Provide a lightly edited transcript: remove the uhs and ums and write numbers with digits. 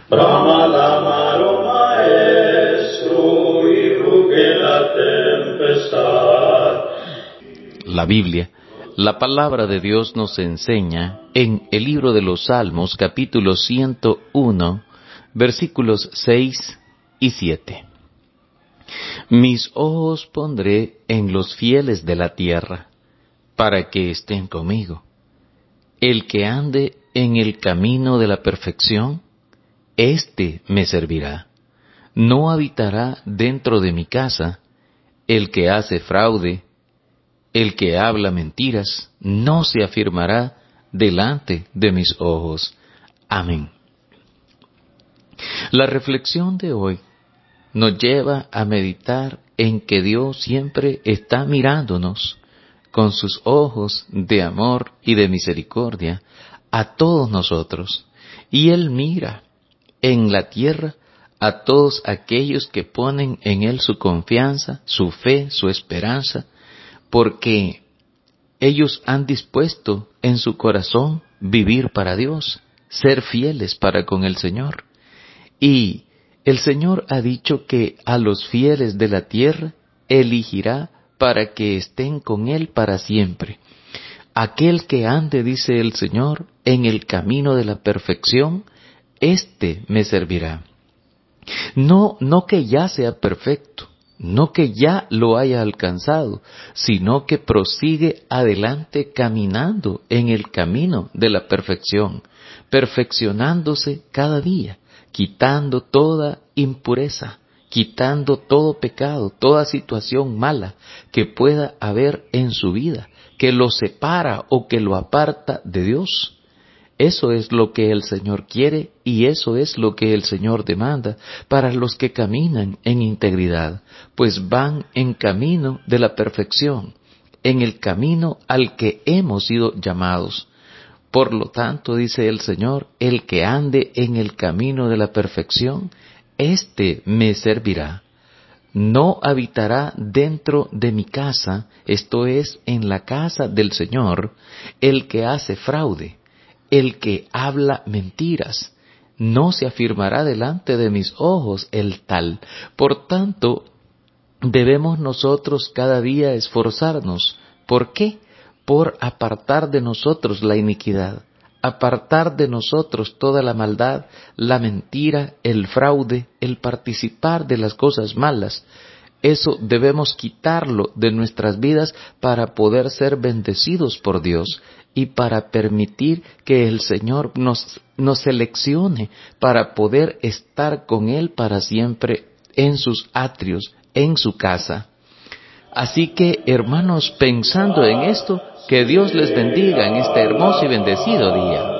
Brama l'amaro maestro y ruge la tempestad. La Biblia, la palabra de Dios nos enseña en el libro de los Salmos, capítulo 101, versículos 6 y 7. Mis ojos pondré en los fieles de la tierra, para que estén conmigo. El que ande en el camino de la perfección, éste me servirá. No habitará dentro de mi casa el que hace fraude, el que habla mentiras, no se afirmará delante de mis ojos. Amén. La reflexión de hoy nos lleva a meditar en que Dios siempre está mirándonos con sus ojos de amor y de misericordia a todos nosotros. Y Él mira en la tierra a todos aquellos que ponen en Él su confianza, su fe, su esperanza, porque ellos han dispuesto en su corazón vivir para Dios, ser fieles para con el Señor. Y el Señor ha dicho que a los fieles de la tierra elegirá para que estén con Él para siempre. Aquel que ande, dice el Señor, en el camino de la perfección, éste me servirá. No que ya sea perfecto, no que ya lo haya alcanzado, sino que prosigue adelante caminando en el camino de la perfección, perfeccionándose cada día, quitando toda impureza, quitando todo pecado, toda situación mala que pueda haber en su vida, que lo separa o que lo aparta de Dios. Eso es lo que el Señor quiere y eso es lo que el Señor demanda para los que caminan en integridad, pues van en camino de la perfección, en el camino al que hemos sido llamados. Por lo tanto, dice el Señor, el que ande en el camino de la perfección, éste me servirá. No habitará dentro de mi casa, esto es, en la casa del Señor, el que hace fraude, el que habla mentiras. No se afirmará delante de mis ojos el tal. Por tanto, debemos nosotros cada día esforzarnos. ¿Por qué? Por apartar de nosotros la iniquidad, apartar de nosotros toda la maldad, la mentira, el fraude, el participar de las cosas malas. Eso debemos quitarlo de nuestras vidas para poder ser bendecidos por Dios y para permitir que el Señor nos seleccione para poder estar con Él para siempre en sus atrios, en su casa. Así que, hermanos, pensando en esto, que Dios les bendiga en este hermoso y bendecido día.